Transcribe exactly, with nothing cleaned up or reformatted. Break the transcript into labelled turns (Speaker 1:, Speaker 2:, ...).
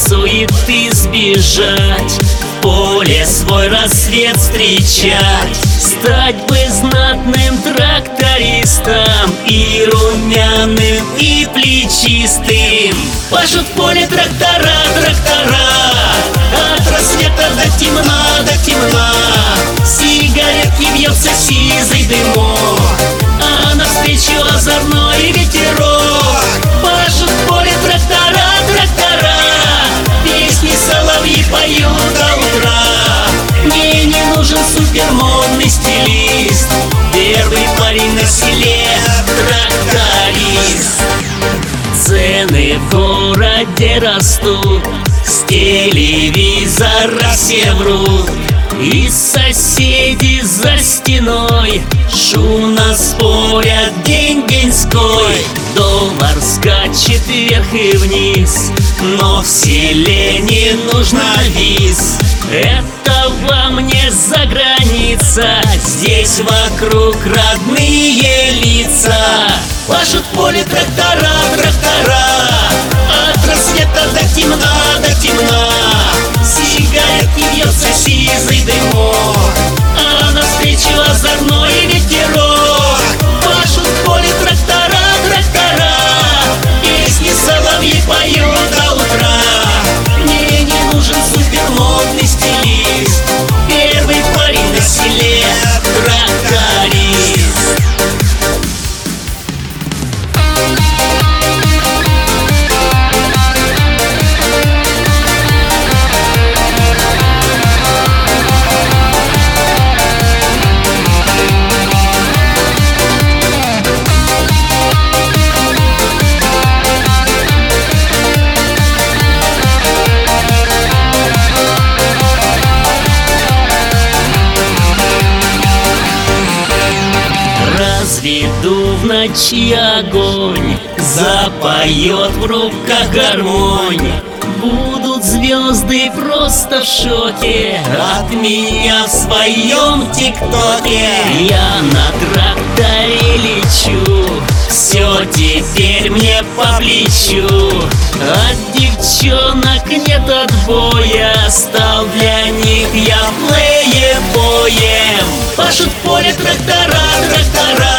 Speaker 1: суеты сбежать, в поле свой рассвет встречать, стать бы знатным трактористом, и румяным, и плечистым. Пашут в поле трактора, трактора, от рассвета до темна, до темна. Сигаретки вьется сизый дымок, а навстречу озорной ветерок. Пашут в поле трактора, трактора, песни соловьи поют до утра. Мне не нужен супермодный стилист, первый парень на селе тракторист. Цены в городе растут, с телевизора все врут, и соседи за стеной шумно спорят день-деньской. Доллар скачет вверх и вниз, но в селе не нужно виз. Это вам не за граница, здесь вокруг родные лица. Пашут в поле трактора, трактора, от рассвета до темна, до темна. Сигаретки вьется сизый дымок, а навстречу озорной ветерок. Пашут в поле трактора, трактора, песни соловьи поют до утра. Мне не нужен супермодный стилист, первый парень на селе тракторист. Разведу в ночи огонь, запоет в руках гармонь. Будут звезды просто в шоке от меня в своем тиктоке. Я на тракторе лечу, все теперь мне по плечу. От девчонок нет отбоя, стал для них я плеебоем. Пашут в поле трактора, трактора,